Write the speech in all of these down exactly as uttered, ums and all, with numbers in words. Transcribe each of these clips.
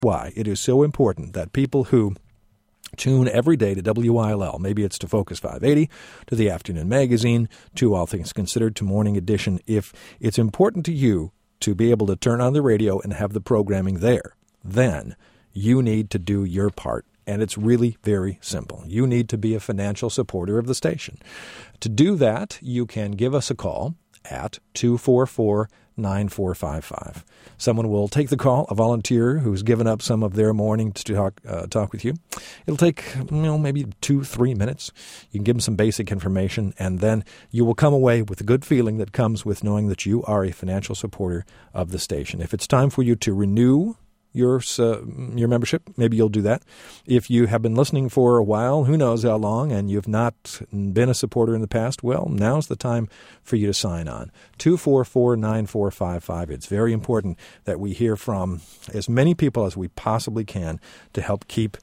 why it is so important that people who tune every day to W I L L, maybe it's to Focus five eighty, to the Afternoon Magazine, to All Things Considered, to Morning Edition, if it's important to you to be able to turn on the radio and have the programming there, then you need to do your part. And it's really very simple. You need to be a financial supporter of the station. To do that, you can give us a call at two four four, nine four five five. Someone will take the call, a volunteer who's given up some of their morning to talk uh, talk with you. It'll take, you know, maybe two, three minutes. You can give them some basic information, and then you will come away with a good feeling that comes with knowing that you are a financial supporter of the station. If it's time for you to renew your uh, your membership, maybe you'll do that. If you have been listening for a while, who knows how long, and you've not been a supporter in the past, well, now's the time for you to sign on. two four four, nine four five five. It's very important that we hear from as many people as we possibly can to help keep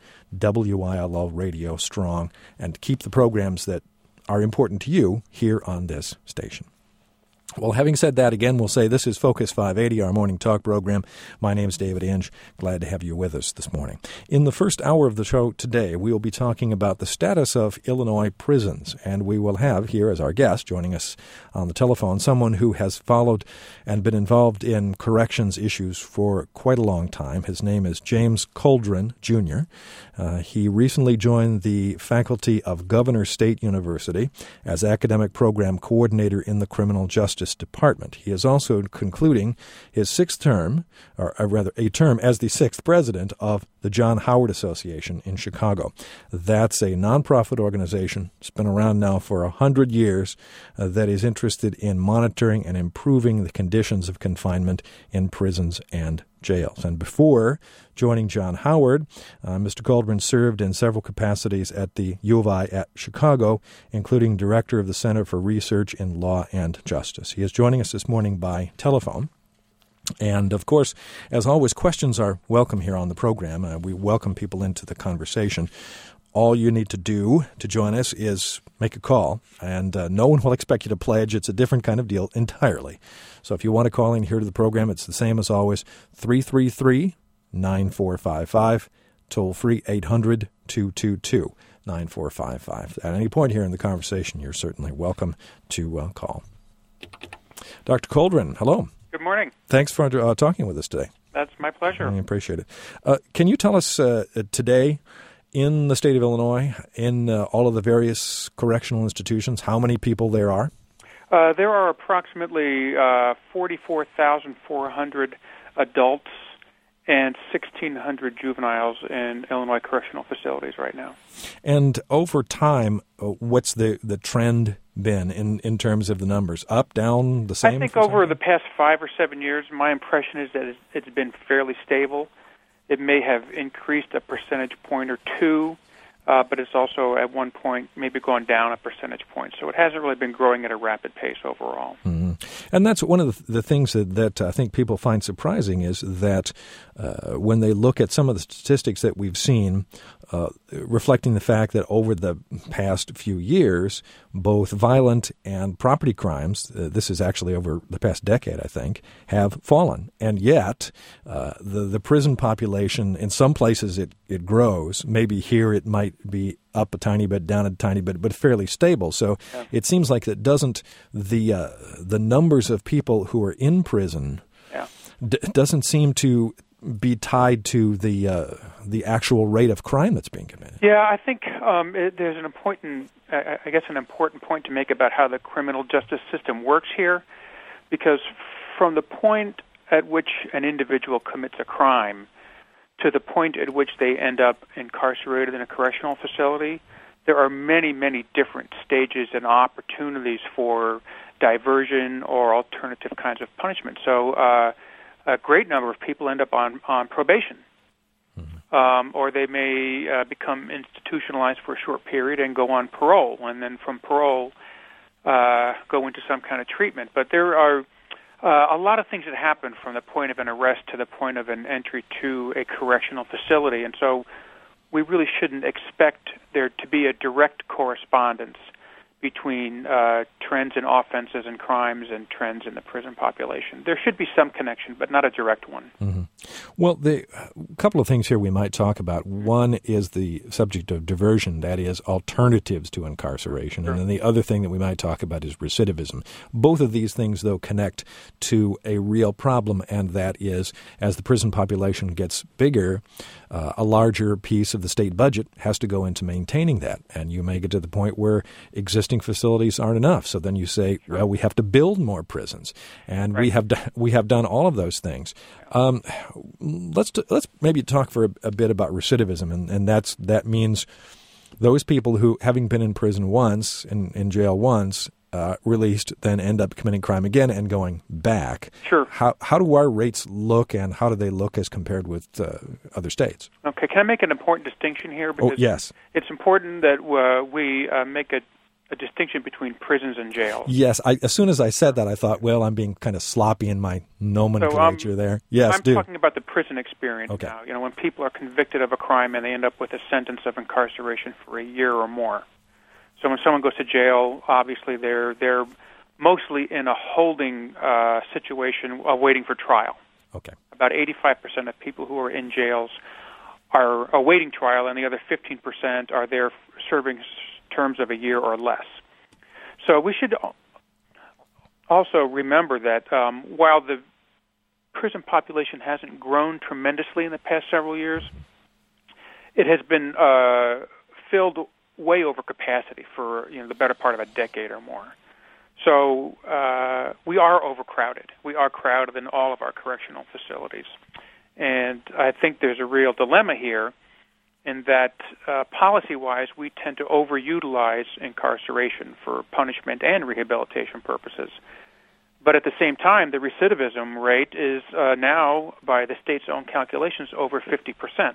W I L L Radio strong and keep the programs that are important to you here on this station. Well, having said that, again, we'll say this is Focus five eighty, our morning talk program. My name is David Inge. Glad to have you with us this morning. In the first hour of the show today, we will be talking about the status of Illinois prisons, and we will have here as our guest, joining us on the telephone, someone who has followed and been involved in corrections issues for quite a long time. His name is James Coldren, Junior Uh, he recently joined the faculty of Governor State University as academic program coordinator in the Criminal Justice Department. He is also concluding his sixth term, or rather a term as the sixth president of the John Howard Association in Chicago. That's a nonprofit organization. It's been around now for a hundred years uh, that is interested in monitoring and improving the conditions of confinement in prisons and jails. And before joining John Howard, uh, Mister Coldren served in several capacities at the U of I at Chicago, including director of the Center for Research in Law and Justice. He is joining us this morning by telephone. And, of course, as always, questions are welcome here on the program. Uh, we welcome people into the conversation. All you need to do to join us is make a call, and uh, no one will expect you to pledge. It's a different kind of deal entirely. So if you want to call in here to the program, it's the same as always, three three three, nine four five five, toll free eight hundred, two two two, nine four five five. At any point here in the conversation, you're certainly welcome to uh, call. Doctor Coldren, hello. Good morning. Thanks for uh, talking with us today. That's my pleasure. I appreciate it. Uh, can you tell us uh, today, in the state of Illinois, in uh, all of the various correctional institutions, how many people there are? Uh, there are approximately uh, forty-four thousand four hundred adults and sixteen hundred juveniles in Illinois correctional facilities right now. And over time, uh, what's the, the trend been in, in terms of the numbers? Up, down, the same? I think over the past five or seven years, my impression is that it's, it's been fairly stable. It may have increased a percentage point or two, uh, but it's also at one point maybe gone down a percentage point. So it hasn't really been growing at a rapid pace overall. Mm-hmm. And that's one of the, the things that, that I think people find surprising is that uh, when they look at some of the statistics that we've seen, uh, reflecting the fact that over the past few years, both violent and property crimes, uh, this is actually over the past decade, I think, have fallen. And yet, uh, the, the prison population, in some places it, it grows. Maybe here it might be up a tiny bit, down a tiny bit, but fairly stable. So yeah. It seems like that doesn't, the uh, the numbers of people who are in prison yeah. d- doesn't seem to be tied to the uh, the actual rate of crime that's being committed. Yeah, I think um, it, there's an important, I, I guess, an important point to make about how the criminal justice system works here, because from the point at which an individual commits a crime to the point at which they end up incarcerated in a correctional facility, there are many, many different stages and opportunities for diversion or alternative kinds of punishment. So uh, a great number of people end up on, on probation, mm-hmm. um, or they may uh, become institutionalized for a short period and go on parole, and then from parole uh, go into some kind of treatment. But there are Uh, a lot of things that happen from the point of an arrest to the point of an entry to a correctional facility, and so we really shouldn't expect there to be a direct correspondence between uh, trends in offenses and crimes and trends in the prison population. There should be some connection, but not a direct one. Mm-hmm. Well, the a couple of things here we might talk about. One is the subject of diversion, that is, alternatives to incarceration. Sure. And then the other thing that we might talk about is recidivism. Both of these things, though, connect to a real problem, and that is, as the prison population gets bigger, uh, a larger piece of the state budget has to go into maintaining that. And you may get to the point where existing facilities aren't enough. So then you say, sure. well, we have to build more prisons. And right. we have do- we have done all of those things. Um, let's t- let's maybe talk for a, a bit about recidivism, and, and that's that means those people who, having been in prison once, in, in jail once, uh, released, then end up committing crime again and going back. Sure. How how do our rates look, and how do they look as compared with uh, other states? Okay, can I make an important distinction here? Because oh, yes. It's important that uh, we uh, make a a distinction between prisons and jails. Yes. I, as soon as I said that, I thought, well, I'm being kind of sloppy in my nomenclature so, um, there. Yes, I'm do. talking about the prison experience okay. now. You know, when people are convicted of a crime and they end up with a sentence of incarceration for a year or more. So when someone goes to jail, obviously they're they're mostly in a holding uh, situation uh, waiting for trial. Okay. About eighty-five percent of people who are in jails are awaiting trial, and the other fifteen percent are there serving terms of a year or less. So we should also remember that um, while the prison population hasn't grown tremendously in the past several years, it has been uh, filled way over capacity for you know the better part of a decade or more. So uh, we are overcrowded. We are crowded in all of our correctional facilities. And I think there's a real dilemma here in that uh, policy-wise, we tend to overutilize incarceration for punishment and rehabilitation purposes. But at the same time, the recidivism rate is uh, now, by the state's own calculations, over fifty percent.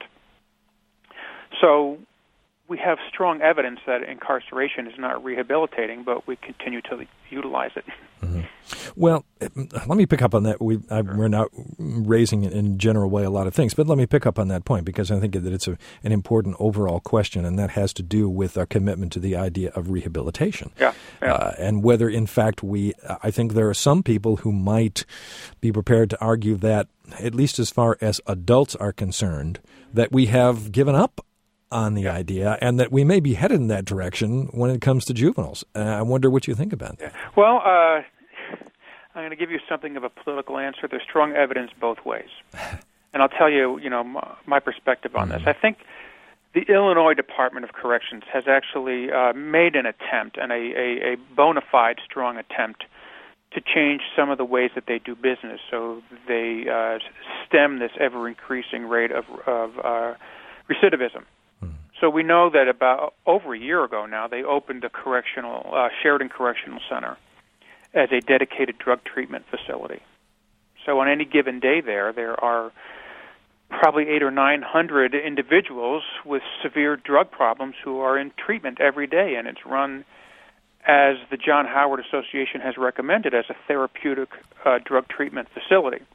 So we have strong evidence that incarceration is not rehabilitating, but we continue to utilize it. Mm-hmm. Well, let me pick up on that. We, I, we're not raising in a general way a lot of things, but let me pick up on that point because I think that it's a, an important overall question, and that has to do with our commitment to the idea of rehabilitation. Yeah, yeah. Uh, and whether, in fact, we, I think there are some people who might be prepared to argue that, at least as far as adults are concerned, that we have given up on the yeah. idea, and that we may be headed in that direction when it comes to juveniles. Uh, I wonder what you think about that. Yeah. Well, uh, I'm going to give you something of a political answer. There's strong evidence both ways. And I'll tell you, you know, my, my perspective on mm-hmm. this. I think the Illinois Department of Corrections has actually uh, made an attempt, and a, a, a bona fide strong attempt, to change some of the ways that they do business so they uh, stem this ever-increasing rate of, of uh, recidivism. So we know that about over a year ago now, they opened a correctional, uh, Sheridan Correctional Center as a dedicated drug treatment facility. So on any given day there, there are probably eight or nine hundred individuals with severe drug problems who are in treatment every day, and it's run as the John Howard Association has recommended as a therapeutic uh, drug treatment facility.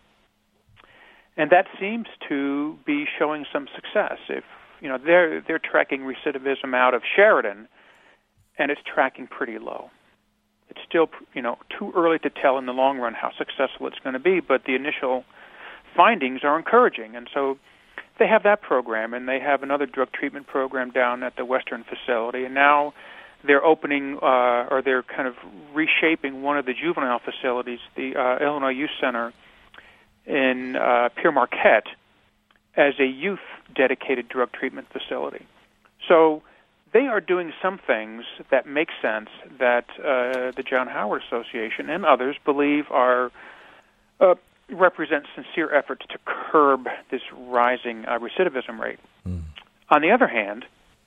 And that seems to be showing some success. If You know, they're they're tracking recidivism out of Sheridan, and it's tracking pretty low. It's still, you know, too early to tell in the long run how successful it's going to be, but the initial findings are encouraging. And so they have that program, and they have another drug treatment program down at the Western facility, and now they're opening, uh, or they're kind of reshaping one of the juvenile facilities, the uh, Illinois Youth Center in uh, Pere Marquette, as a youth-dedicated drug treatment facility. So they are doing some things that make sense that uh, the John Howard Association and others believe are uh, represent sincere efforts to curb this rising uh, recidivism rate. Mm. On the other hand,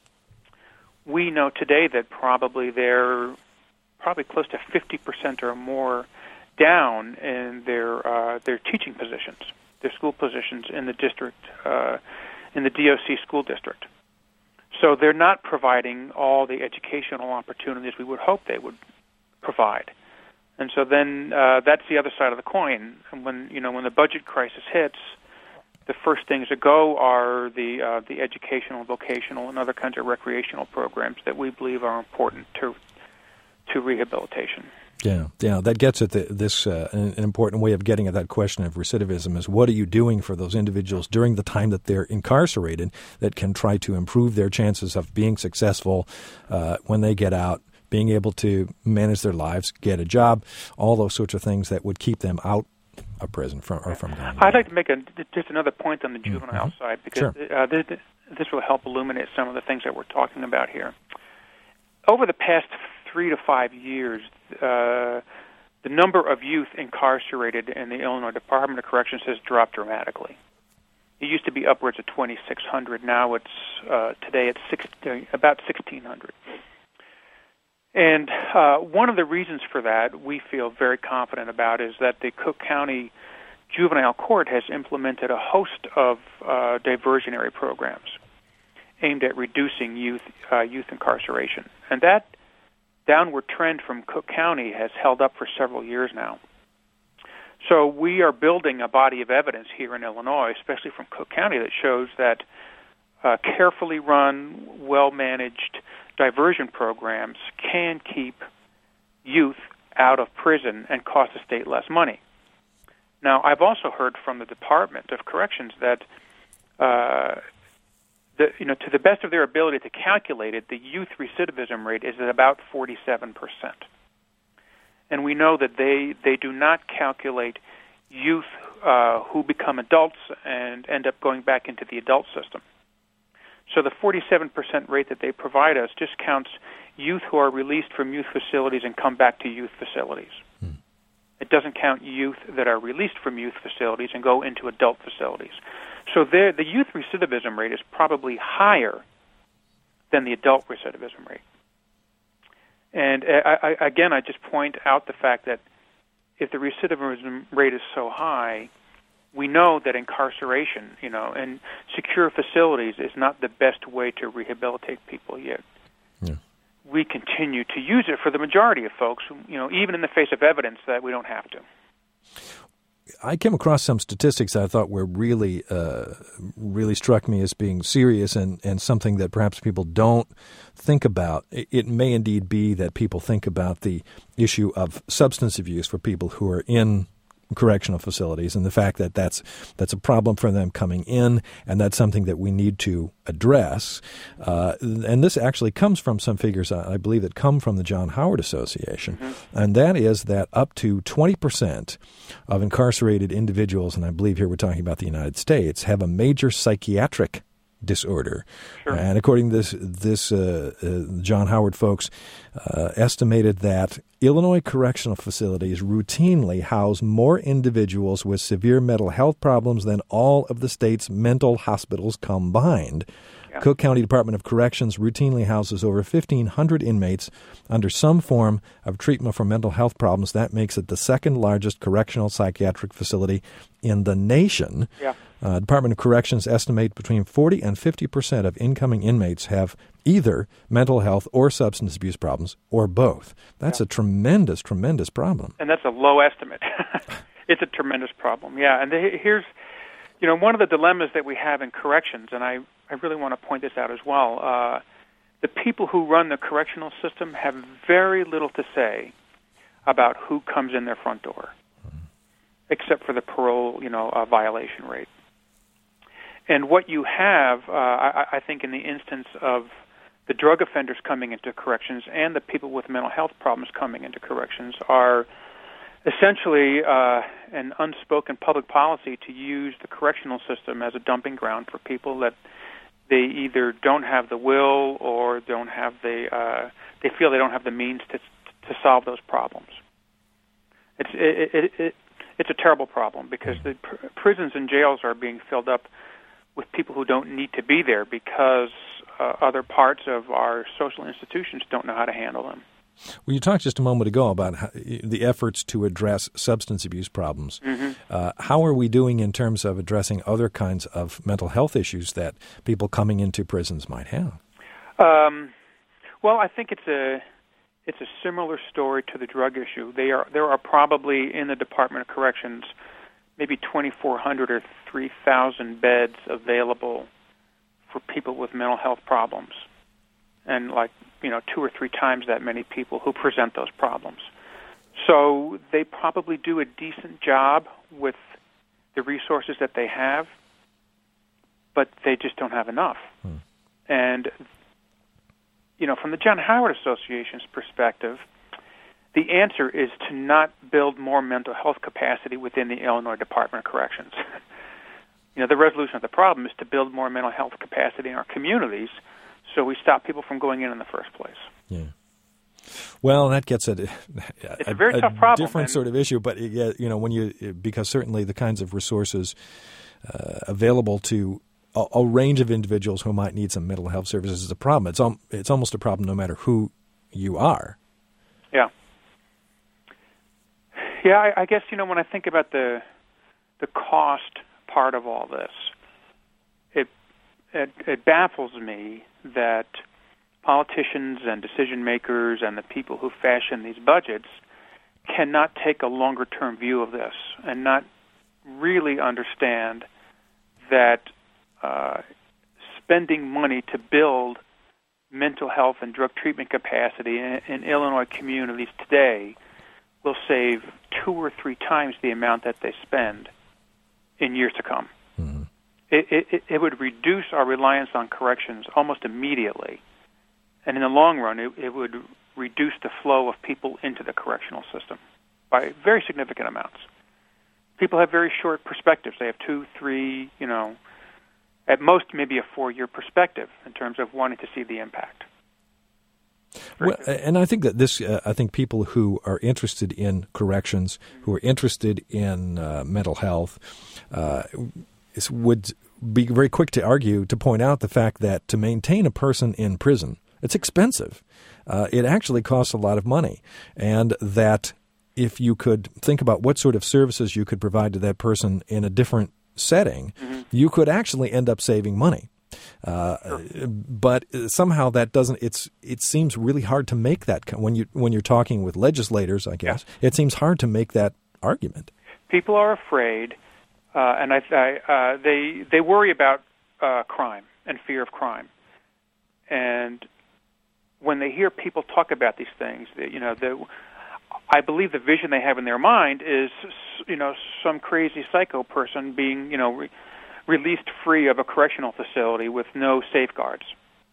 we know today that probably they're probably close to fifty percent or more down in their uh, their teaching positions, their school positions in the district, uh, in the D O C school district. So they're not providing all the educational opportunities we would hope they would provide. And so then uh, that's the other side of the coin. And when you know when the budget crisis hits, the first things to go are the uh, the educational, vocational, and other kinds of recreational programs that we believe are important to to rehabilitation. Yeah, yeah, that gets at the, this uh, an, an important way of getting at that question of recidivism is what are you doing for those individuals during the time that they're incarcerated that can try to improve their chances of being successful uh, when they get out, being able to manage their lives, get a job, all those sorts of things that would keep them out of prison from, or from going. I'd like to make a, just another point on the juvenile mm-hmm. side because sure. uh, this, this will help illuminate some of the things that we're talking about here. Over the past three to five years, uh, the number of youth incarcerated in the Illinois Department of Corrections has dropped dramatically. It used to be upwards of twenty-six hundred. Now it's uh, today it's six, about sixteen hundred. And uh, one of the reasons for that we feel very confident about is that the Cook County Juvenile Court has implemented a host of uh, diversionary programs aimed at reducing youth uh, youth incarceration. And that downward trend from Cook County has held up for several years now. So we are building a body of evidence here in Illinois, especially from Cook County, that shows that uh, carefully run, well-managed diversion programs can keep youth out of prison and cost the state less money. Now, I've also heard from the Department of Corrections that uh, The, you know, to the best of their ability to calculate it, the youth recidivism rate is at about forty-seven percent. And we know that they, they do not calculate youth uh, who become adults and end up going back into the adult system. So the forty-seven percent rate that they provide us just counts youth who are released from youth facilities and come back to youth facilities. Hmm. It doesn't count youth that are released from youth facilities and go into adult facilities. So there, the youth recidivism rate is probably higher than the adult recidivism rate. And I, I, again, I just point out the fact that if the recidivism rate is so high, we know that incarceration, you know, and secure facilities is not the best way to rehabilitate people yet. Yeah. We continue to use it for the majority of folks, you know, even in the face of evidence that we don't have to. I came across some statistics I thought were really, uh, really struck me as being serious and, and something that perhaps people don't think about. It, it may indeed be that people think about the issue of substance abuse for people who are in correctional facilities and the fact that that's that's a problem for them coming in, and that's something that we need to address. Uh, and this actually comes from some figures, I believe, that come from the John Howard Association, mm-hmm. and that is that up to twenty percent of incarcerated individuals, and I believe here we're talking about the United States, have a major psychiatric disorder. Sure. And according to this, this uh, uh, John Howard folks uh, estimated that Illinois correctional facilities routinely house more individuals with severe mental health problems than all of the state's mental hospitals combined. Yeah. Cook County Department of Corrections routinely houses over fifteen hundred inmates under some form of treatment for mental health problems. That makes it the second largest correctional psychiatric facility in the nation. Yeah. Uh, Department of Corrections estimate between forty and fifty percent of incoming inmates have either mental health or substance abuse problems, or both. That's yeah. a tremendous, tremendous problem. And that's a low estimate. It's a tremendous problem, yeah. And the, here's, you know, one of the dilemmas that we have in corrections, and I, I really want to point this out as well, uh, the people who run the correctional system have very little to say about who comes in their front door, except for the parole, you know, uh, violation rate. And what you have, uh, I, I think, in the instance of the drug offenders coming into corrections and the people with mental health problems coming into corrections are essentially uh, an unspoken public policy to use the correctional system as a dumping ground for people that they either don't have the will or don't have the uh, they feel they don't have the means to to solve those problems. It's it, it, it, it's a terrible problem because the pr- prisons and jails are being filled up with people who don't need to be there because uh, other parts of our social institutions don't know how to handle them. Well, you talked just a moment ago about how, the efforts to address substance abuse problems. Mm-hmm. Uh, how are we doing in terms of addressing other kinds of mental health issues that people coming into prisons might have? Um, well, I think it's a it's a similar story to the drug issue. They are there are probably in the Department of Corrections maybe twenty-four hundred or three thousand beds available for people with mental health problems, and like you know two or three times that many people who present those problems. So they probably do a decent job with the resources that they have, but they just don't have enough. Hmm. And, you know, from the John Howard Association's perspective, the answer is to not build more mental health capacity within the Illinois Department of Corrections. You know, the resolution of the problem is to build more mental health capacity in our communities so we stop people from going in in the first place. Yeah. Well, that gets at a, it's a, a very tough problem, different sort of issue. But you know, when you because certainly the kinds of resources uh, available to a, a range of individuals who might need some mental health services is a problem. It's al- it's almost a problem no matter who you are. Yeah. Yeah, I, I guess you know when I think about the the cost part of all this, it it, it baffles me that politicians and decision makers and the people who fashion these budgets cannot take a longer-term view of this and not really understand that uh, spending money to build mental health and drug treatment capacity in, in Illinois communities today will save two or three times the amount that they spend in years to come. Mm-hmm. It, it, it would reduce our reliance on corrections almost immediately. And in the long run, it, it would reduce the flow of people into the correctional system by very significant amounts. People have very short perspectives. They have two, three, you know, at most maybe a four-year perspective in terms of wanting to see the impact. Well, and I think that this, uh, I think people who are interested in corrections, who are interested in uh, mental health, uh, would be very quick to argue, to point out the fact that to maintain a person in prison, it's expensive. Uh, it actually costs a lot of money. And that if you could think about what sort of services you could provide to that person in a different setting, mm-hmm. you could actually end up saving money. Uh, sure. But somehow that doesn't. It's it seems really hard to make that when you when you're talking with legislators. I guess yeah. It seems hard to make that argument. People are afraid, uh, and I, I uh, they they worry about uh, crime and fear of crime, and when they hear people talk about these things, they, you know, the, I believe the vision they have in their mind is, you know, some crazy psycho person being, you know, re- released free of a correctional facility with no safeguards.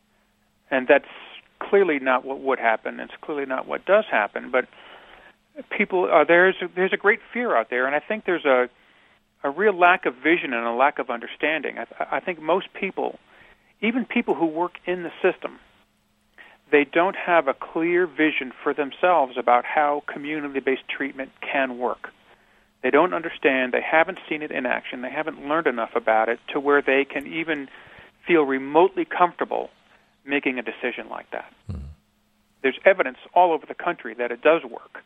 And that's clearly not what would happen. It's clearly not what does happen. But people, uh, there's there's a great fear out there, and I think there's a a real lack of vision and a lack of understanding. I, I think most people, even people who work in the system, they don't have a clear vision for themselves about how community-based treatment can work. They don't understand. They haven't seen it in action. They haven't learned enough about it to where they can even feel remotely comfortable making a decision like that. Mm. There's evidence all over the country that it does work.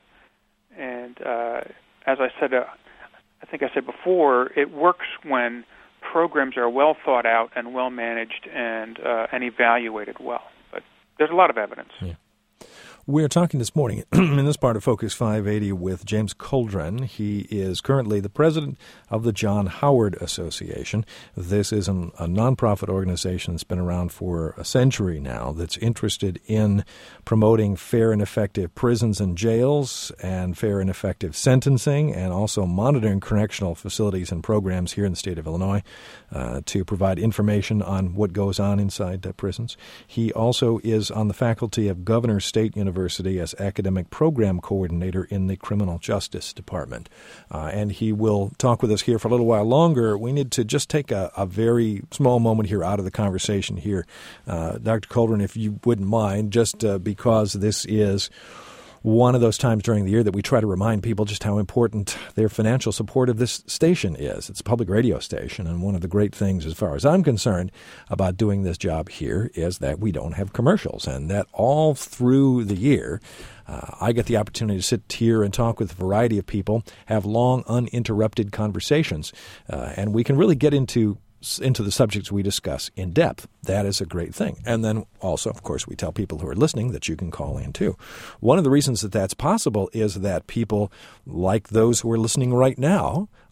And uh, as I said, uh, I think I said before, it works when programs are well thought out and well managed and uh, and evaluated well. There's a lot of evidence. Yeah. We're talking this morning in this part of Focus five eighty with James Coldren. He is currently the president of the John Howard Association. This is an, a nonprofit organization that's been around for a century now that's interested in promoting fair and effective prisons and jails and fair and effective sentencing, and also monitoring correctional facilities and programs here in the state of Illinois uh, to provide information on what goes on inside uh, prisons. He also is on the faculty of Governor State University University as academic program coordinator in the Criminal Justice Department. Uh, and he will talk with us here for a little while longer. We need to just take a, a very small moment here out of the conversation here. Uh, Doctor Coldren, if you wouldn't mind, just uh, because this is one of those times during the year that we try to remind people just how important their financial support of this station is. It's a public radio station, and one of the great things, as far as I'm concerned, about doing this job here is that we don't have commercials, and that all through the year uh, I get the opportunity to sit here and talk with a variety of people, have long, uninterrupted conversations, uh, and we can really get into into the subjects we discuss in depth. That is a great thing. And then also, of course, we tell people who are listening that you can call in too. One of the reasons that that's possible is that people like those who are listening right now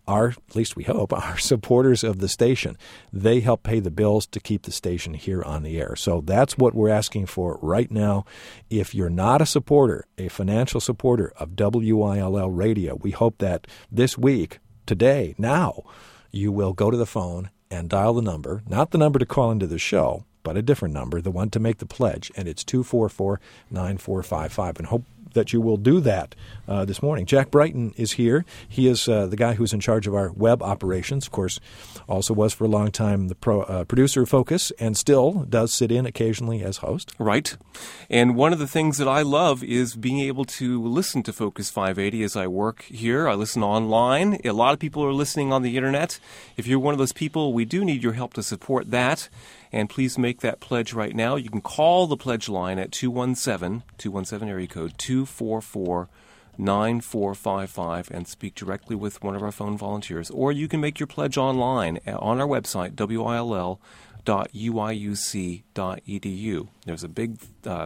are, at least we hope, are supporters of the station. They help pay the bills to keep the station here on the air. So that's what we're asking for right now. If you're not a supporter, a financial supporter of W I L L Radio, we hope that this week, today, now, you will go to the phone and dial the number, not the number to call into the show, but a different number, the one to make the pledge, and it's two four four, nine four five five, and hope that you will do that uh, this morning. Jack Brighton is here. He is uh, the guy who's in charge of our web operations. Of course, also was for a long time the pro, uh, producer of Focus, and still does sit in occasionally as host. Right. And one of the things that I love is being able to listen to Focus five eighty as I work here. I listen online. A lot of people are listening on the Internet. If you're one of those people, we do need your help to support that. And please make that pledge right now. You can call the pledge line at two one seven, two one seven area code two four four, nine four five five and speak directly with one of our phone volunteers. Or you can make your pledge online on our website, W I L L dot U I U C dot E D U. There's a big uh,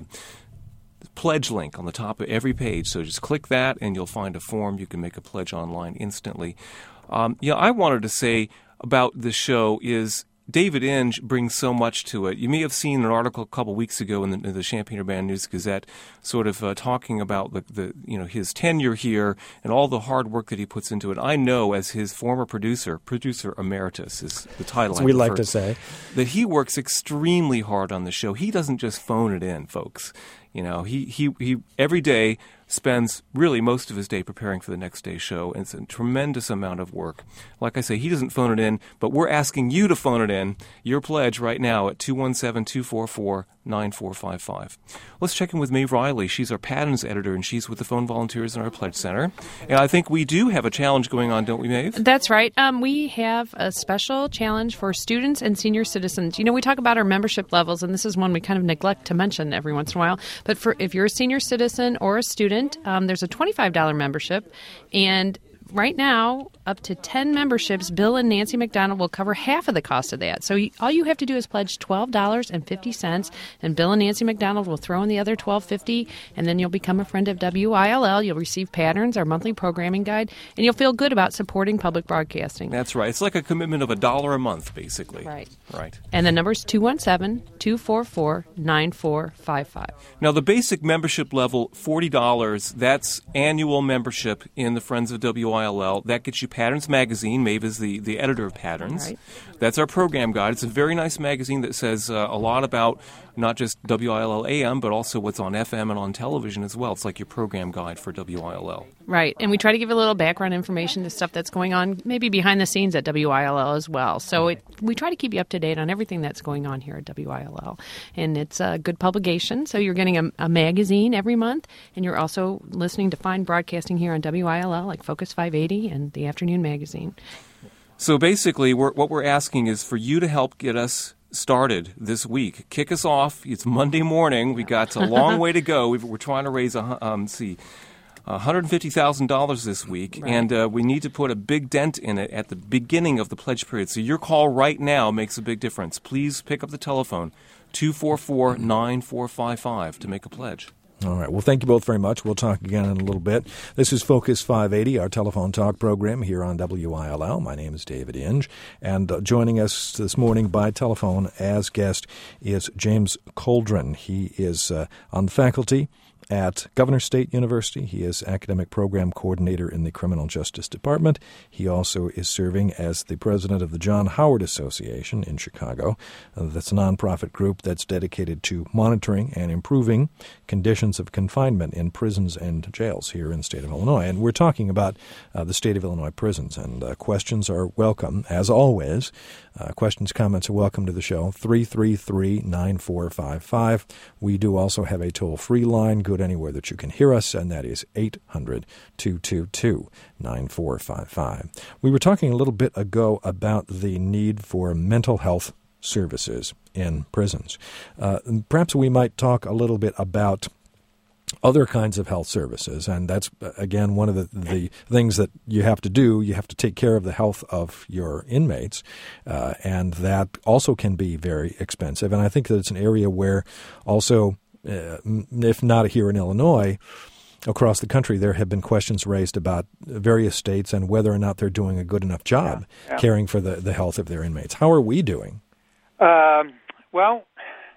pledge link on the top of every page. So just click that and you'll find a form. You can make a pledge online instantly. Um, yeah, I wanted to say about this show is David Inge brings so much to it. You may have seen an article a couple weeks ago in the, in the Champaign-Urbana News-Gazette sort of uh, talking about the, the you know his tenure here and all the hard work that he puts into it. I know as his former producer, producer emeritus is the title. We like to say. That he works extremely hard on the show. He doesn't just phone it in, folks. You know, he, he, he every day spends really most of his day preparing for the next day's show, and it's a tremendous amount of work. Like I say, he doesn't phone it in, but we're asking you to phone it in, your pledge right now at two one seven, two four four, nine four five five. Let's check in with Maeve Riley. She's our patterns editor, and she's with the phone volunteers in our Pledge Center. And I think we do have a challenge going on, don't we, Maeve? That's right. Um, we have a special challenge for students and senior citizens. You know, we talk about our membership levels, and this is one we kind of neglect to mention every once in a while. But for if you're a senior citizen or a student, um, there's a twenty-five dollars membership, and right now, up to ten memberships, Bill and Nancy McDonald will cover half of the cost of that. So you, all you have to do is pledge twelve dollars and fifty cents, and Bill and Nancy McDonald will throw in the other twelve dollars and fifty cents, and then you'll become a friend of W I L L. You'll receive Patterns, our monthly programming guide, and you'll feel good about supporting public broadcasting. That's right. It's like a commitment of a dollar a month, basically. Right. Right. And the number is two one seven, two four four, nine four five five. Now, the basic membership level, forty dollars, that's annual membership in the Friends of W I L L. That gets you Patterns Magazine. Maeve is the, the editor of Patterns. Right. That's our program guide. It's a very nice magazine that says uh, a lot about not just W I L L A M, but also what's on F M and on television as well. It's like your program guide for W I L L. Right. And we try to give a little background information to stuff that's going on, maybe behind the scenes at W I L L as well. So it, we try to keep you up to date on everything that's going on here at W I L L. And it's a good publication. So you're getting a, a magazine every month, and you're also listening to fine broadcasting here on W I L L, like Focus five eighty and the Afternoon Magazine. So basically, we're, what we're asking is for you to help get us started this week. Kick us off. It's Monday morning. We got a long way to go. We've, we're trying to raise a um, see. one hundred fifty thousand dollars this week, right. and uh, we need to put a big dent in it at the beginning of the pledge period. So your call right now makes a big difference. Please pick up the telephone, two four four, nine four five five, to make a pledge. All right. Well, thank you both very much. We'll talk again in a little bit. This is Focus five eighty, our telephone talk program here on W I L L. My name is David Inge, and uh, joining us this morning by telephone as guest is James Coldren. He is uh, on the faculty at Governor State University. He is academic program coordinator in the Criminal Justice Department. He also is serving as the president of the John Howard Association in Chicago. Uh, that's a nonprofit group that's dedicated to monitoring and improving conditions of confinement in prisons and jails here in the state of Illinois. And we're talking about uh, the state of Illinois prisons, and uh, questions are welcome, as always. Uh, questions, comments are welcome to the show, three three three, nine four five five. We do also have a toll-free line, good anywhere that you can hear us, and that is eight hundred, two two two, nine four five five. We were talking a little bit ago about the need for mental health services in prisons. Uh, perhaps we might talk a little bit about other kinds of health services, and that's, again, one of the, the things that you have to do. You have to take care of the health of your inmates, uh, and that also can be very expensive. And I think that it's an area where also, uh, if not here in Illinois, across the country, there have been questions raised about various states and whether or not they're doing a good enough job yeah, yeah. caring for the, the health of their inmates. How are we doing? Um, well,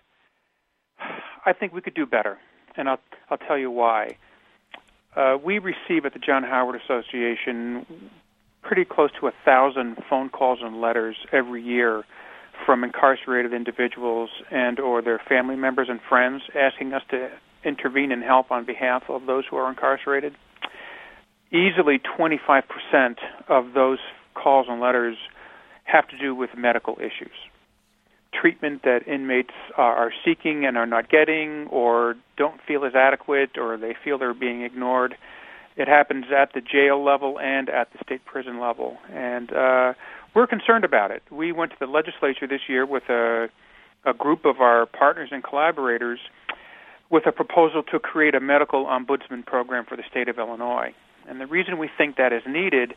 I think we could do better, and I'll, I'll tell you why. Uh, we receive at the John Howard Association pretty close to a thousand phone calls and letters every year from incarcerated individuals and or their family members and friends asking us to intervene and help on behalf of those who are incarcerated. Easily twenty-five percent of those calls and letters have to do with medical issues. Treatment that inmates are seeking and are not getting, or don't feel is adequate, or they feel they're being ignored. It happens at the jail level and at the state prison level. And uh, we're concerned about it. We went to the legislature this year with a, a group of our partners and collaborators with a proposal to create a medical ombudsman program for the state of Illinois. And the reason we think that is needed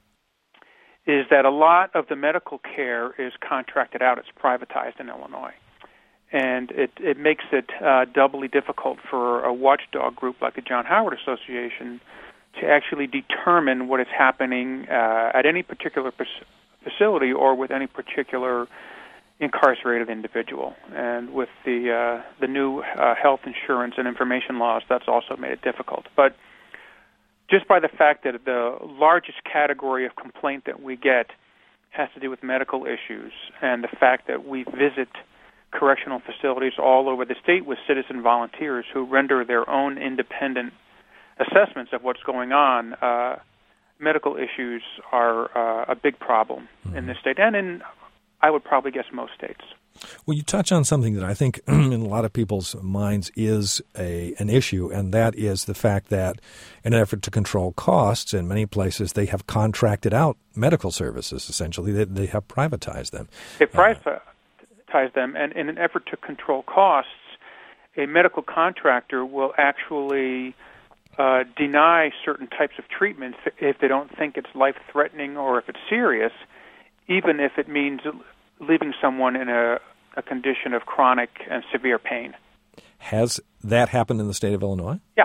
is that a lot of the medical care is contracted out. It's privatized in Illinois. And it, it makes it uh, doubly difficult for a watchdog group like the John Howard Association to actually determine what is happening uh, at any particular facility or with any particular incarcerated individual. And with the uh, the new uh, health insurance and information laws, that's also made it difficult. But just by the fact that the largest category of complaint that we get has to do with medical issues, and the fact that we visit correctional facilities all over the state with citizen volunteers who render their own independent assessments of what's going on, uh, medical issues are uh, a big problem mm-hmm. in this state, and in, I would probably guess, most states. Well, you touch on something that I think in a lot of people's minds is a an issue, and that is the fact that in an effort to control costs, in many places they have contracted out medical services, essentially. They, they have privatized them. They privatized uh, them, and in an effort to control costs, a medical contractor will actually uh, deny certain types of treatments if they don't think it's life-threatening or if it's serious, even if it means leaving someone in a, a condition of chronic and severe pain. Has that happened in the state of Illinois? Yeah.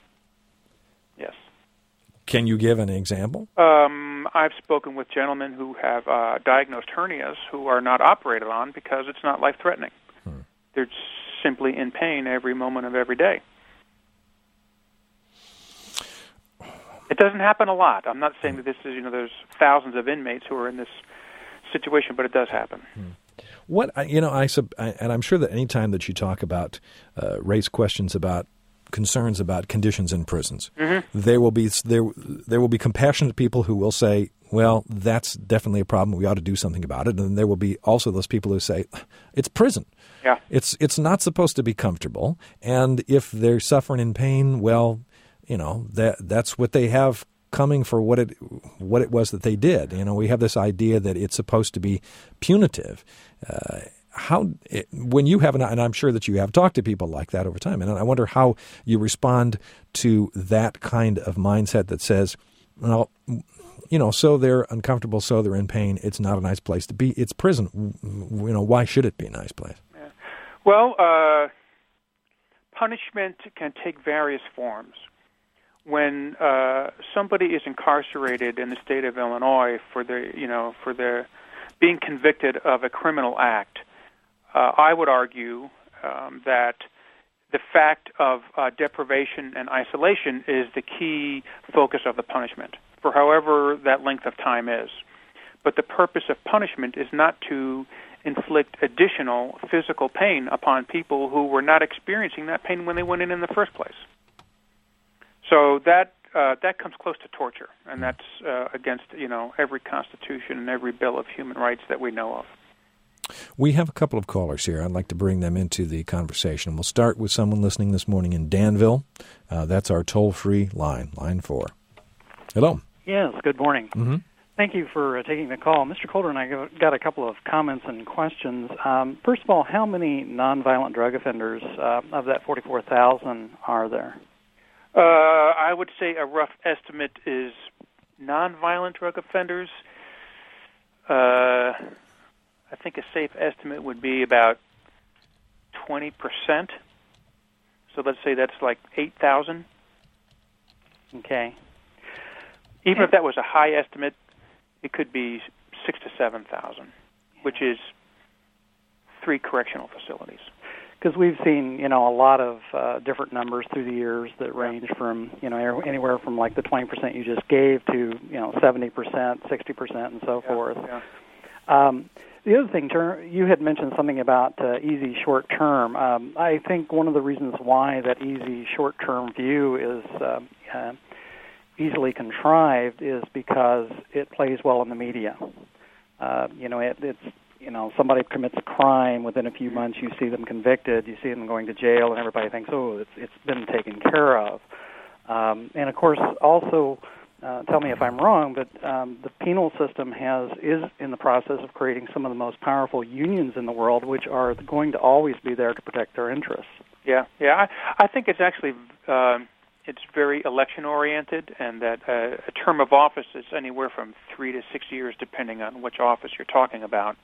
Yes. Can you give an example? Um, I've spoken with gentlemen who have uh, diagnosed hernias who are not operated on because it's not life-threatening. Hmm. They're simply in pain every moment of every day. It doesn't happen a lot. I'm not saying that this is, you know, there's thousands of inmates who are in this situation, but it does happen. What you know, I sub, and I'm sure that any time that you talk about, uh, raise questions about concerns about conditions in prisons, mm-hmm. there will be there there will be compassionate people who will say, "Well, that's definitely a problem. We ought to do something about it." And there will be also those people who say, "It's prison. Yeah, it's it's not supposed to be comfortable. And if they're suffering in pain, well, you know that that's what they have." Coming for what it what it was that they did. You know, we have this idea that it's supposed to be punitive. Uh, how it, when you have, an, and I'm sure that you have talked to people like that over time, and I wonder how you respond to that kind of mindset that says, well, you know, so they're uncomfortable, so they're in pain. It's not a nice place to be. It's prison. You know, why should it be a nice place? Yeah. Well, uh, punishment can take various forms. When uh, somebody is incarcerated in the state of Illinois for the, you know, for the being convicted of a criminal act, uh, I would argue um, that the fact of uh, deprivation and isolation is the key focus of the punishment, for however that length of time is. But the purpose of punishment is not to inflict additional physical pain upon people who were not experiencing that pain when they went in in the first place. So that uh, that comes close to torture, and that's uh, against, you know, every constitution and every bill of human rights that we know of. We have a couple of callers here. I'd like to bring them into the conversation. We'll start with someone listening this morning in Danville. Uh, that's our toll-free line, line four. Hello. Yes, good morning. Mm-hmm. Thank you for uh, taking the call. Mister Coulter and I got a couple of comments and questions. Um, first of all, how many nonviolent drug offenders uh, of that forty-four thousand are there? Uh, I would say a rough estimate is nonviolent drug offenders. Uh, I think a safe estimate would be about twenty percent. So let's say that's like eight thousand. Okay. Even if that was a high estimate, it could be six to seven thousand, which is three correctional facilities. Because we've seen, you know, a lot of uh, different numbers through the years that range from, you know, anywhere from like the twenty percent you just gave to, you know, seventy percent, sixty percent, and so yeah, forth. Yeah. Um, the other thing, you had mentioned something about uh, easy short-term. Um, I think one of the reasons why that easy short-term view is uh, uh, easily contrived is because it plays well in the media. Uh, you know, it, it's You know, somebody commits a crime, within a few months you see them convicted, you see them going to jail, and everybody thinks, oh, it's, it's been taken care of. Um, and, of course, also, uh, tell me if I'm wrong, but um, the penal system has is in the process of creating some of the most powerful unions in the world, which are going to always be there to protect their interests. Yeah, yeah. I, I think it's actually uh, it's very election-oriented, and that uh, a term of office is anywhere from three to six years, depending on which office you're talking about.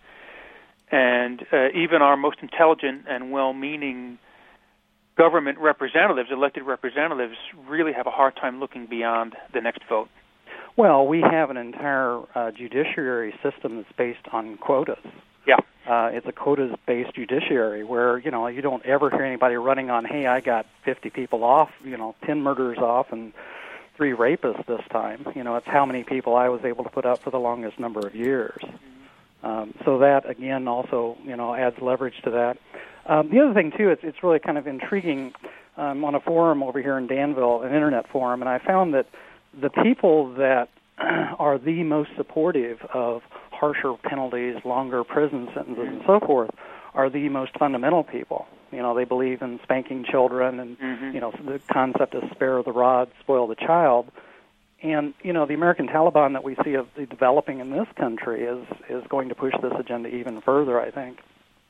And uh, even our most intelligent and well-meaning government representatives, elected representatives, really have a hard time looking beyond the next vote. Well, we have an entire uh, judiciary system that's based on quotas. Yeah. Uh, it's a quotas-based judiciary where, you know, you don't ever hear anybody running on, hey, I got fifty people off, you know, ten murders off and three rapists this time. You know, it's how many people I was able to put up for the longest number of years. Um, so that, again, also, you know, adds leverage to that. Um, the other thing, too, it's, it's really kind of intriguing. Um, on a forum over here in Danville, an internet forum, and I found that the people that are the most supportive of harsher penalties, longer prison sentences, and so forth, are the most fundamental people. You know, they believe in spanking children and, mm-hmm. you know, the concept of spare the rod, spoil the child. And, you know, the American Taliban that we see of the developing in this country is, is going to push this agenda even further, I think.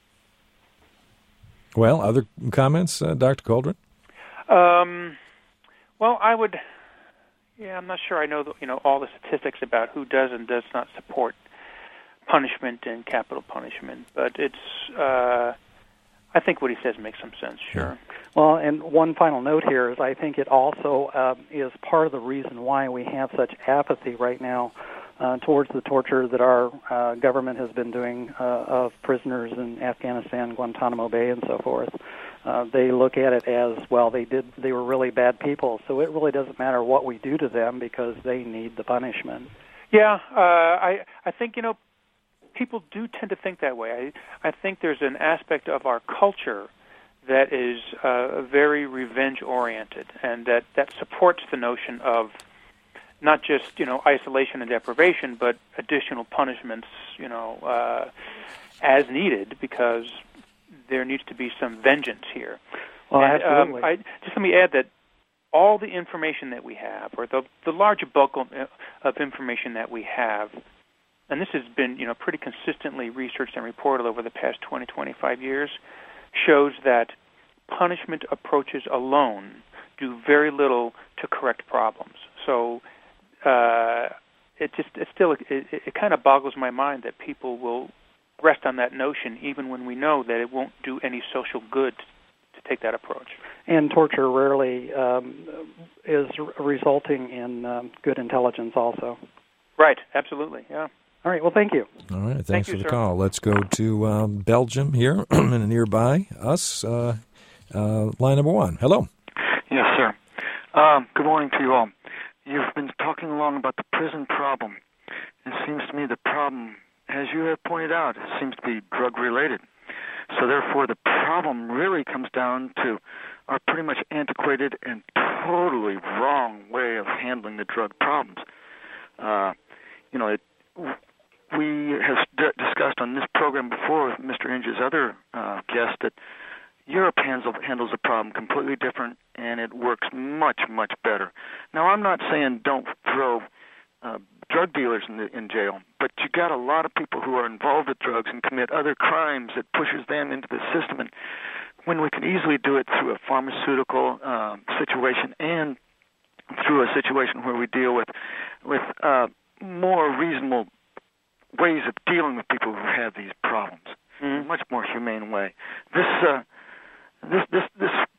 Well, other comments, uh, Doctor Coldren? Um, well, I would, yeah, I'm not sure I know, the, you know, all the statistics about who does and does not support punishment and capital punishment, but it's, uh, I think what he says makes some sense, sure. Well, and one final note here is I think it also uh, is part of the reason why we have such apathy right now uh, towards the torture that our uh, government has been doing uh, of prisoners in Afghanistan, Guantanamo Bay, and so forth. Uh, they look at it as, well, they did, they were really bad people, so it really doesn't matter what we do to them because they need the punishment. Yeah, uh, I I think, you know, people do tend to think that way. I, I think there's an aspect of our culture that is uh, very revenge-oriented, and that, that supports the notion of not just, you know, isolation and deprivation, but additional punishments, you know, uh, as needed, because there needs to be some vengeance here. Well, and, absolutely. Um, I, just let me add that all the information that we have, or the, the larger bulk of, of information that we have, and this has been, you know, pretty consistently researched and reported over the past twenty, twenty-five years, shows that punishment approaches alone do very little to correct problems. So uh, it just it still it, it, it kind of boggles my mind that people will rest on that notion even when we know that it won't do any social good to take that approach. And torture rarely um, is resulting in um, good intelligence also. Right, absolutely, yeah. All right, well, thank you. All right, thanks thank for you, the sir. call. Let's go to um, Belgium here, and nearby us, uh, uh, line number one. Hello. Yes, sir. Um, good morning to you all. You've been talking along about the prison problem. It seems to me the problem, as you have pointed out, it seems to be drug-related. So therefore, the problem really comes down to our pretty much antiquated and totally wrong way of handling the drug problems. Uh, you know, it, we have d- discussed on this program before with Mister Inge's other uh, guest that Europe handles, handles the problem completely different, and it works much, much better. Now, I'm not saying don't throw uh, drug dealers in, the, in jail, but you got a lot of people who are involved with drugs and commit other crimes that pushes them into the system. And when we can easily do it through a pharmaceutical uh, situation and through a situation where we deal with with uh, more reasonable ways of dealing with people who have these problems, mm-hmm. a much more humane way. This uh, this this this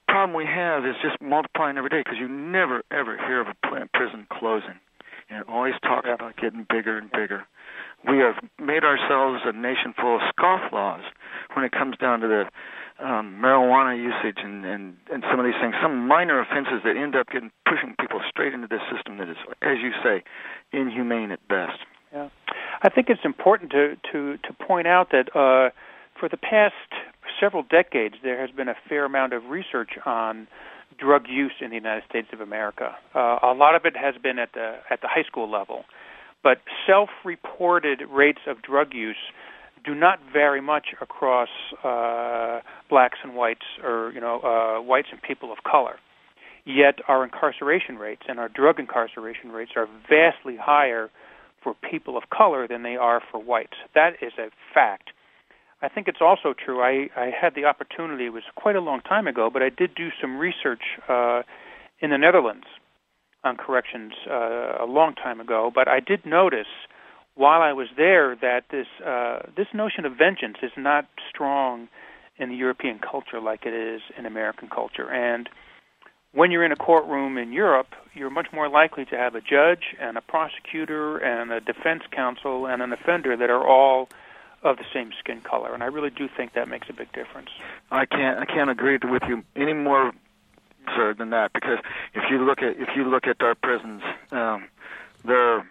problem we have is just multiplying every day, because you never, ever hear of a prison closing. And it always talks yeah. about getting bigger and bigger. We have made ourselves a nation full of scofflaws when it comes down to the um, marijuana usage and, and, and some of these things, some minor offenses that end up getting pushing people straight into this system that is, as you say, inhumane at best. Yeah, I think it's important to to, to point out that uh, for the past several decades, there has been a fair amount of research on drug use in the United States of America. Uh, a lot of it has been at the at the high school level, but self-reported rates of drug use do not vary much across uh, blacks and whites, or you know, uh, whites and people of color. Yet our incarceration rates and our drug incarceration rates are vastly higher for people of color than they are for whites. That is a fact. I think it's also true. I, I had the opportunity, it was quite a long time ago, but I did do some research uh, in the Netherlands on corrections uh, a long time ago. But I did notice while I was there that this uh, this notion of vengeance is not strong in the European culture like it is in American culture. And when you're in a courtroom in Europe, you're much more likely to have a judge and a prosecutor and a defense counsel and an offender that are all of the same skin color, and I really do think that makes a big difference. I can't I can't agree with you any more, sir, than that, because if you look at if you look at our prisons, um, they're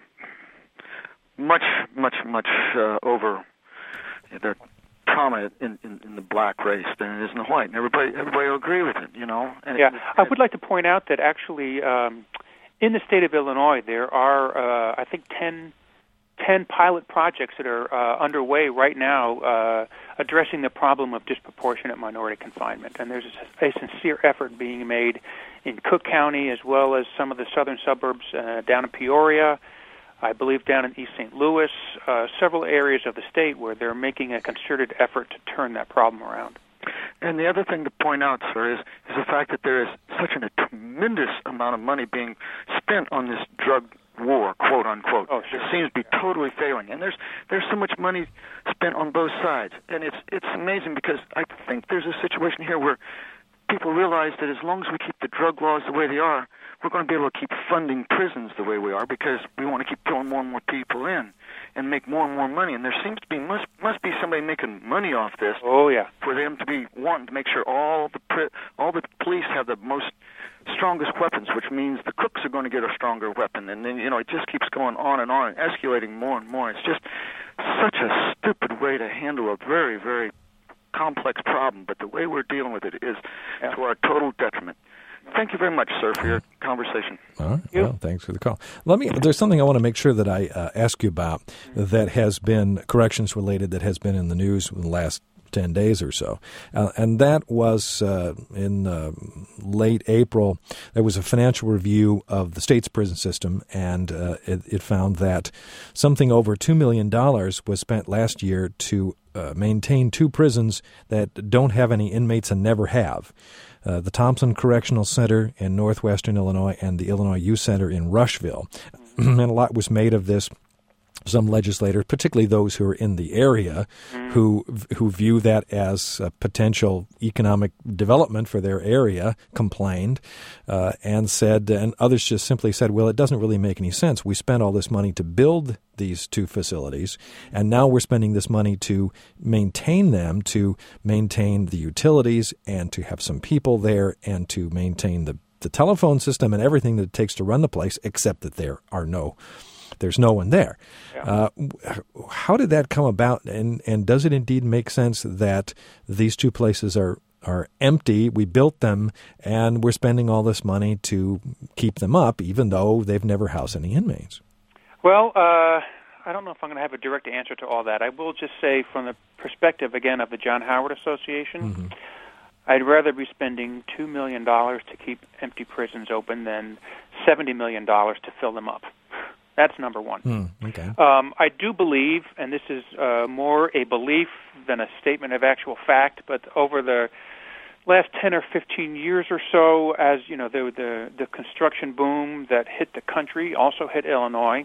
much much much uh, over their trauma in, in, in the black race than it is in the white, and everybody everybody will agree with it, you know. And yeah, it, I would like to point out that actually um, in the state of Illinois there are uh, I think ten. ten pilot projects that are uh, underway right now uh, addressing the problem of disproportionate minority confinement. And there's a, a sincere effort being made in Cook County as well as some of the southern suburbs uh, down in Peoria, I believe down in East Saint Louis, uh, several areas of the state where they're making a concerted effort to turn that problem around. And the other thing to point out, sir, is, is the fact that there is such a tremendous amount of money being spent on this drug war, quote unquote. Oh, sure. It seems to be totally failing, and there's there's so much money spent on both sides, and it's it's amazing, because I think there's a situation here where people realize that as long as we keep the drug laws the way they are, we're going to be able to keep funding prisons the way we are, because we want to keep throwing more and more people in and make more and more money. And there seems to be must must be somebody making money off this. Oh yeah. For them to be wanting to make sure all the pri- all the police have the most strongest weapons, which means the crooks are going to get a stronger weapon, and then you know it just keeps going on and on, and escalating more and more. It's just such a stupid way to handle a very, very complex problem, but the way we're dealing with it is yeah. to our total detriment. Thank you very much, sir, for your conversation. All right. Well, thanks for the call. Let me. There's something I want to make sure that I uh, ask you about that has been corrections related, that has been in the news in the last ten days or so. Uh, and that was uh, in uh, late April. There was a financial review of the state's prison system, and uh, it, it found that something over two million dollars was spent last year to uh, maintain two prisons that don't have any inmates and never have. Uh, the Thompson Correctional Center in northwestern Illinois and the Illinois Youth Center in Rushville. And a lot was made of this. Some legislators, particularly those who are in the area, who who view that as a potential economic development for their area, complained uh, and said, and others just simply said, well, it doesn't really make any sense. We spent all this money to build these two facilities, and now we're spending this money to maintain them, to maintain the utilities and to have some people there and to maintain the, the telephone system and everything that it takes to run the place, except that there are no There's no one there. Yeah. Uh, how did that come about, and, and does it indeed make sense that these two places are, are empty? We built them, and we're spending all this money to keep them up, even though they've never housed any inmates? Well, uh, I don't know if I'm going to have a direct answer to all that. I will just say, from the perspective, again, of the John Howard Association, mm-hmm. I'd rather be spending two million dollars to keep empty prisons open than seventy million dollars to fill them up. That's number one. Mm, okay. Um, I do believe, and this is uh, more a belief than a statement of actual fact, but over the last ten or fifteen years or so, as you know, the, the, the construction boom that hit the country also hit Illinois,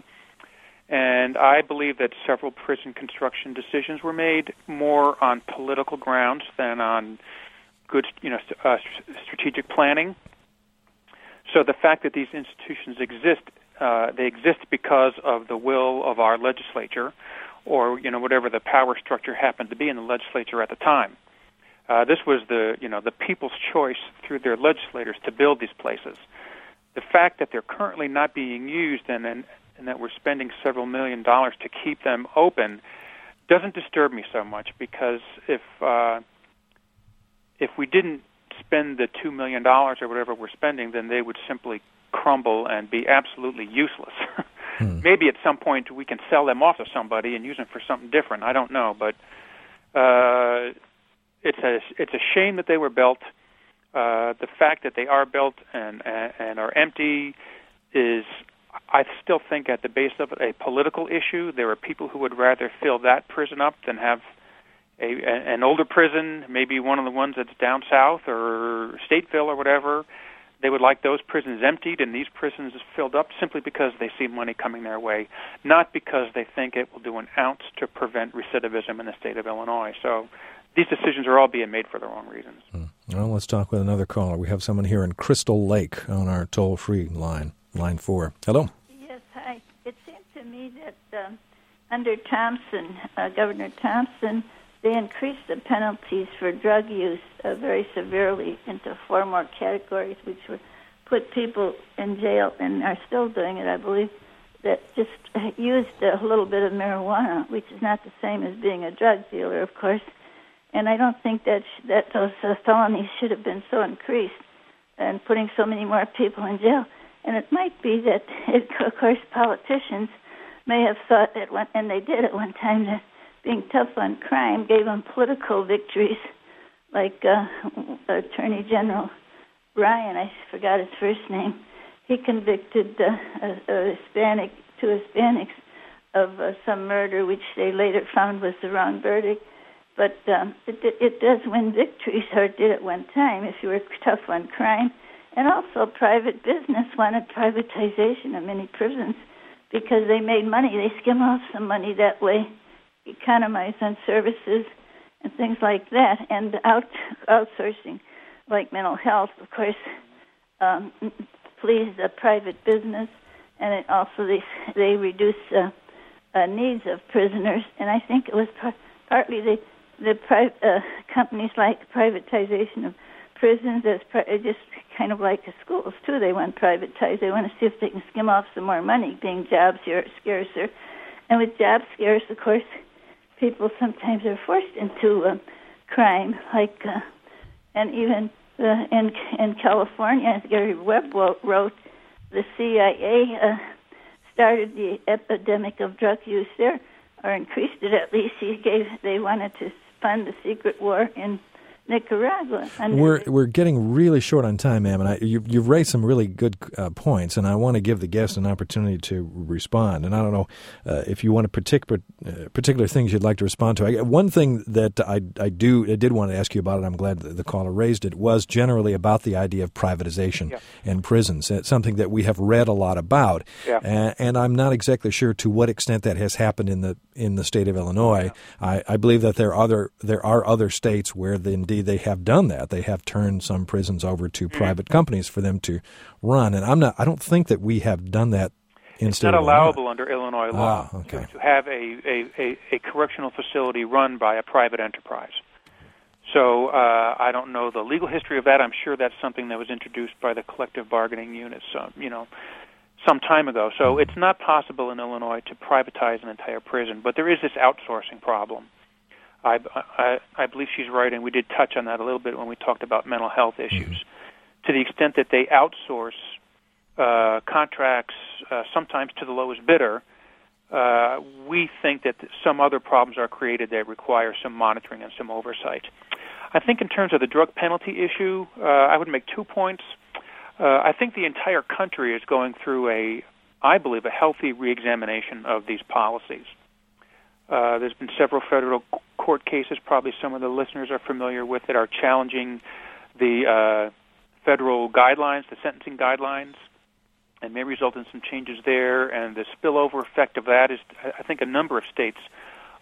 and I believe that several prison construction decisions were made more on political grounds than on good, you know, st- uh, strategic planning. So the fact that these institutions exist, uh, they exist because of the will of our legislature, or you know whatever the power structure happened to be in the legislature at the time. Uh, this was the you know the people's choice through their legislators to build these places. The fact that they're currently not being used and and, and that we're spending several million dollars to keep them open doesn't disturb me so much, because if uh, if we didn't spend the two million dollars or whatever we're spending, then they would simply crumble and be absolutely useless. Hmm. Maybe at some point we can sell them off to somebody and use them for something different. I don't know, but uh, it's a it's a shame that they were built. Uh, the fact that they are built and, and and are empty is, I still think, at the base of it, a political issue. There are people who would rather fill that prison up than have a, an older prison, maybe one of the ones that's down south or Stateville or whatever. They would like those prisons emptied and these prisons filled up simply because they see money coming their way, not because they think it will do an ounce to prevent recidivism in the state of Illinois. So these decisions are all being made for the wrong reasons. Hmm. Well, let's talk with another caller. We have someone here in Crystal Lake on our toll-free line, line four. Hello. Yes, hi. It seemed to me that um, under Thompson, uh, Governor Thompson, they increased the penalties for drug use uh, very severely into four more categories, which would put people in jail, and are still doing it, I believe, that just used a little bit of marijuana, which is not the same as being a drug dealer, of course. And I don't think that sh- that those uh, felonies should have been so increased and putting so many more people in jail. And it might be that, it, of course, politicians may have thought at one, and they did at one time, that being tough on crime gave them political victories, like uh, Attorney General Ryan, I forgot his first name. He convicted uh, a, a Hispanic, two Hispanics of uh, some murder, which they later found was the wrong verdict. But um, it, it does win victories, or it did at one time, if you were tough on crime. And also private business wanted privatization of many prisons because they made money. They skim off some money that way, economize on services and things like that, and out outsourcing, like mental health, of course, um, pleased the private business, and it also they they reduce uh, uh, needs of prisoners. And I think it was par- partly the the pri- uh, companies like privatization of prisons, as pri- just kind of like the schools too. They want privatized. They want to see if they can skim off some more money, being jobs here are scarcer, and with jobs scarce, of course, people sometimes are forced into uh, crime, like, uh, and even uh, in in California, as Gary Webb wrote, the C I A uh, started the epidemic of drug use there, or increased it at least. He gave they wanted to fund the secret war in Nicaragua. We're we're getting really short on time, ma'am, and I, you, you've raised some really good uh, points, and I want to give the guests an opportunity to respond. And I don't know uh, if you want particular uh, particular things you'd like to respond to. I, one thing that I I do I did want to ask you about, and I'm glad that the caller raised it, was generally about the idea of privatization yeah. in prisons. It's something that we have read a lot about, yeah. and, and I'm not exactly sure to what extent that has happened in the in the state of Illinois. Yeah. I, I believe that there are other there are other states where the, indeed they have done that. They have turned some prisons over to mm-hmm. private companies for them to run, and I'm not. I don't think that we have done that in it's state not of allowable Illinois. under Illinois law ah, okay. to, to have a, a, a, a correctional facility run by a private enterprise. So uh, I don't know the legal history of that. I'm sure that's something that was introduced by the collective bargaining units, uh, you know, some time ago. So mm-hmm. it's not possible in Illinois to privatize an entire prison, but there is this outsourcing problem. I, I, I believe she's right, and we did touch on that a little bit when we talked about mental health issues. Mm-hmm. To the extent that they outsource uh, contracts, uh, sometimes to the lowest bidder, uh, we think that some other problems are created that require some monitoring and some oversight. I think in terms of the drug penalty issue, uh, I would make two points. Uh, I think the entire country is going through a, I believe, a healthy reexamination of these policies. Uh, there's been several federal court cases, probably some of the listeners are familiar with, that are challenging the uh, federal guidelines, the sentencing guidelines, and may result in some changes there. And the spillover effect of that is, I think, a number of states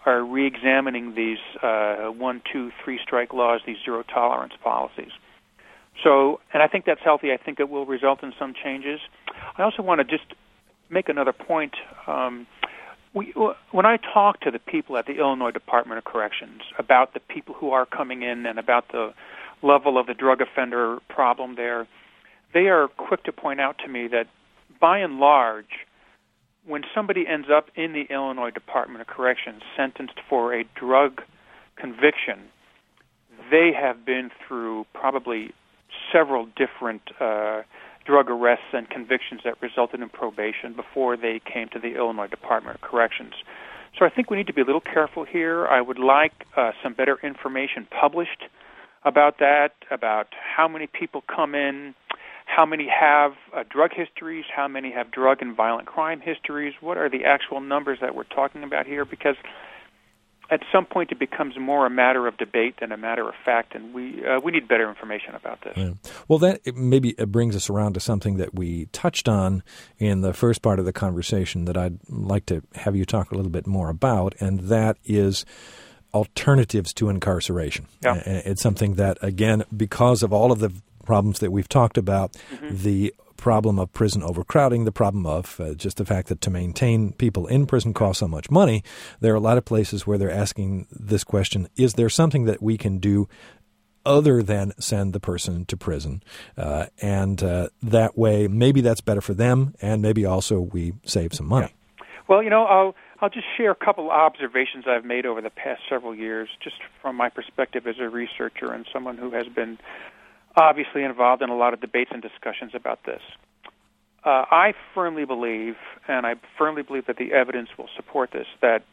are re-examining these uh, one, two, three strike laws, these zero tolerance policies. So, and I think that's healthy. I think it will result in some changes. I also want to just make another point. Um, we, when I talk to the people at the Illinois Department of Corrections about the people who are coming in and about the level of the drug offender problem there, they are quick to point out to me that, by and large, when somebody ends up in the Illinois Department of Corrections sentenced for a drug conviction, they have been through probably several different uh, drug arrests and convictions that resulted in probation before they came to the Illinois Department of Corrections. So I think we need to be a little careful here. I would like uh, some better information published about that, about how many people come in, how many have uh, drug histories, how many have drug and violent crime histories, what are the actual numbers that we're talking about here, because at some point it becomes more a matter of debate than a matter of fact, and we uh, we need better information about this. Yeah. Well, that maybe it brings us around to something that we touched on in the first part of the conversation that I'd like to have you talk a little bit more about, and that is alternatives to incarceration. Yeah. It's something that, again, because of all of the problems that we've talked about, mm-hmm. the problem of prison overcrowding, the problem of uh, just the fact that to maintain people in prison costs so much money, there are a lot of places where they're asking this question, is there something that we can do other than send the person to prison? Uh, and uh, that way, maybe that's better for them, and maybe also we save some money. Yeah. Well, you know, I'll, I'll just share a couple of observations I've made over the past several years, just from my perspective as a researcher and someone who has been obviously involved in a lot of debates and discussions about this. Uh, I firmly believe, and I firmly believe that the evidence will support this, that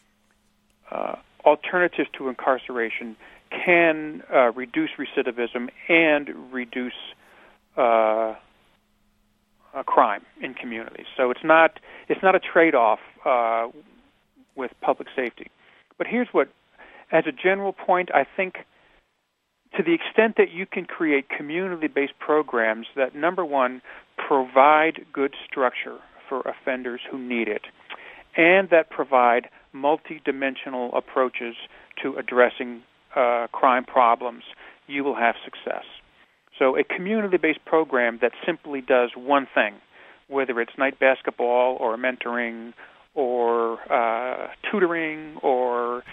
uh, alternatives to incarceration can uh, reduce recidivism and reduce uh, uh, crime in communities. So it's not it's not a trade-off uh, with public safety. But here's what, as a general point, I think to the extent that you can create community-based programs that, number one, provide good structure for offenders who need it, and that provide multidimensional approaches to addressing uh, crime problems, you will have success. So a community-based program that simply does one thing, whether it's night basketball or mentoring or uh, tutoring or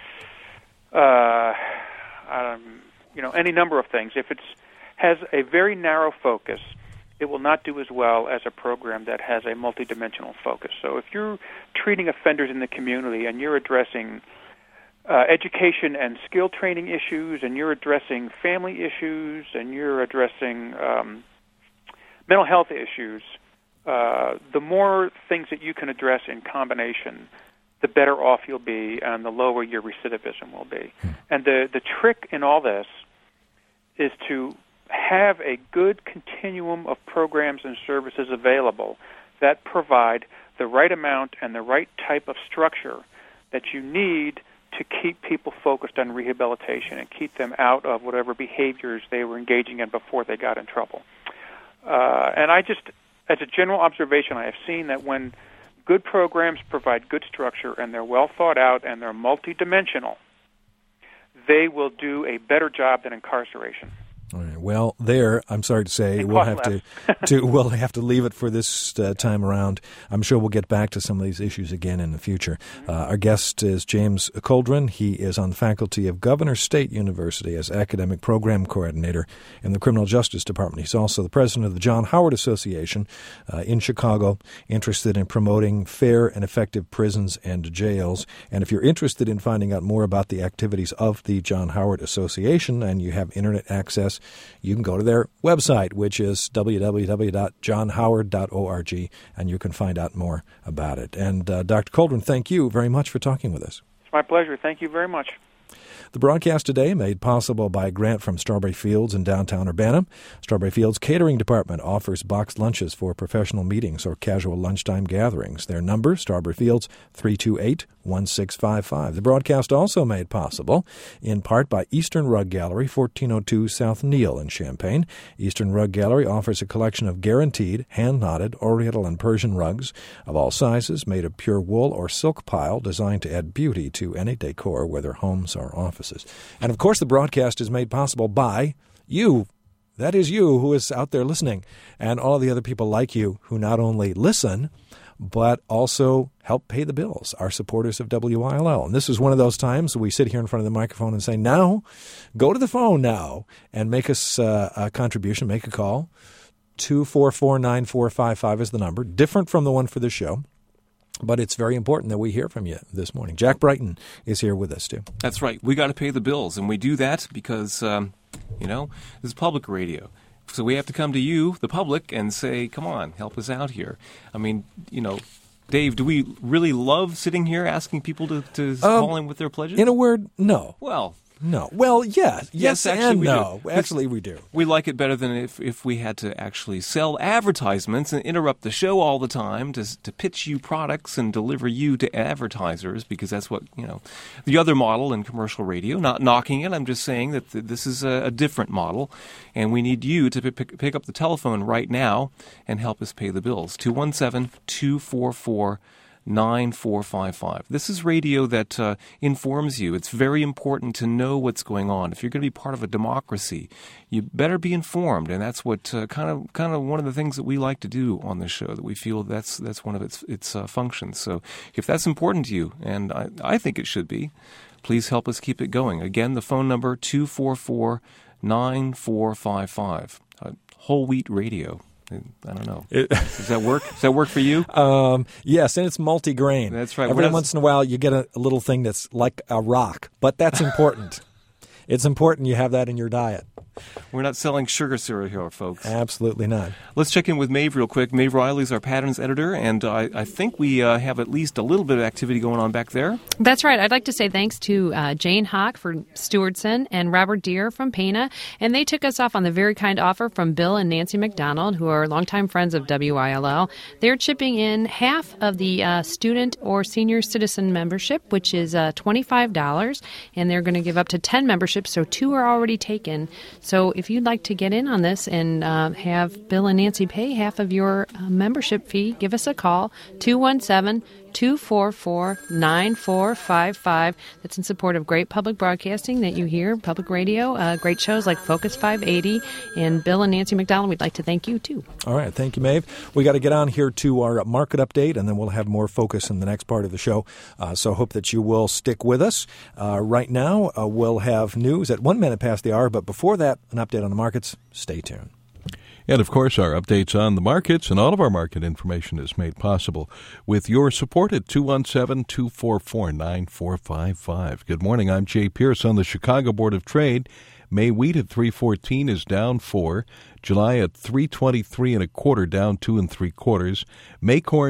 uh, um, you know, any number of things. If it has a very narrow focus, it will not do as well as a program that has a multidimensional focus. So if you're treating offenders in the community and you're addressing uh, education and skill training issues, and you're addressing family issues, and you're addressing um, mental health issues, uh, the more things that you can address in combination, the better off you'll be and the lower your recidivism will be. And the, the trick in all this is to have a good continuum of programs and services available that provide the right amount and the right type of structure that you need to keep people focused on rehabilitation and keep them out of whatever behaviors they were engaging in before they got in trouble. Uh, and I just, as a general observation, I have seen that when good programs provide good structure and they're well thought out and they're multidimensional, they will do a better job than incarceration. All right. Well, there, I'm sorry to say, we'll have to, to we'll have to leave it for this uh, time around. I'm sure we'll get back to some of these issues again in the future. Uh, our guest is James Coldren. He is on the faculty of Governor State University as Academic Program Coordinator in the Criminal Justice Department. He's also the president of the John Howard Association uh, in Chicago, interested in promoting fair and effective prisons and jails. And if you're interested in finding out more about the activities of the John Howard Association and you have internet access, you can go to their website, which is w w w dot john howard dot org, and you can find out more about it. And uh, Doctor Coldren, thank you very much for talking with us. It's my pleasure. Thank you very much. The broadcast today made possible by a grant from Strawberry Fields in downtown Urbana. Strawberry Fields Catering Department offers boxed lunches for professional meetings or casual lunchtime gatherings. Their number, Strawberry Fields, three two eight, one six five five. The broadcast also made possible in part by Eastern Rug Gallery, fourteen oh two South Neal in Champaign. Eastern Rug Gallery offers a collection of guaranteed, hand-knotted, Oriental and Persian rugs of all sizes, made of pure wool or silk pile, designed to add beauty to any decor, whether homes or offices. And, of course, the broadcast is made possible by you. That is you who is out there listening, and all the other people like you who not only listen, but also help pay the bills, our supporters of W I L L. And this is one of those times we sit here in front of the microphone and say, now, go to the phone now and make us uh, a contribution, make a call. two four four, nine four five five is the number, different from the one for the show. But it's very important that we hear from you this morning. Jack Brighton is here with us, too. That's right. We got to pay the bills, and we do that because, um, you know, this is public radio. So we have to come to you, the public, and say, come on, help us out here. I mean, you know, Dave, do we really love sitting here asking people to, to um, call in with their pledges? In a word, no. Well, no. Well, yeah. Yes, yes actually and we no. do. Actually, we do. We like it better than if, if we had to actually sell advertisements and interrupt the show all the time to to pitch you products and deliver you to advertisers, because that's what, you know, the other model in commercial radio. Not knocking it. I'm just saying that th- this is a, a different model, and we need you to p- pick up the telephone right now and help us pay the bills. two one seven, two four four, nine four five five. This is radio that uh, informs you. It's very important to know what's going on. If you're going to be part of a democracy, you better be informed, and that's what uh, kind of kind of one of the things that we like to do on this show. That we feel that's that's one of its its uh, functions. So, if that's important to you, and I, I think it should be, please help us keep it going. Again, the phone number two four four, nine four five five. Uh, whole wheat radio. I don't know. It, Does that work? Does that work for you? Um, yes, and it's multi-grain. That's right. Every not, once in a while, you get a, a little thing that's like a rock, but that's important. It's important you have that in your diet. We're not selling sugar cereal here, folks. Absolutely not. Let's check in with Maeve real quick. Maeve Riley is our patterns editor, and uh, I think we uh, have at least a little bit of activity going on back there. That's right. I'd like to say thanks to uh, Jane Hawk from Stewardson and Robert Deere from Pana, and they took us off on the very kind offer from Bill and Nancy McDonald, who are longtime friends of W I L L. They're chipping in half of the uh, student or senior citizen membership, which is uh, twenty-five dollars, and they're going to give up to ten memberships, so two are already taken. So if you'd like to get in on this and uh, have Bill and Nancy pay half of your uh, membership fee, give us a call, two one seven, two four four, nine four five five. That's in support of great public broadcasting that you hear, public radio, uh, great shows like Focus five eighty. And Bill and Nancy McDonald, we'd like to thank you, too. All right. Thank you, Maeve. We got to get on here to our market update, and then we'll have more focus in the next part of the show. Uh, so I hope that you will stick with us. Uh, right now, uh, we'll have news at one minute past the hour, but before that, an update on the markets. Stay tuned. And, of course, our updates on the markets and all of our market information is made possible with your support at two one seven, two four four, nine four five five. Good morning. I'm Jay Pierce on the Chicago Board of Trade. May wheat at three fourteen is down four. July at three twenty-three and a quarter, down two and three quarters. May corn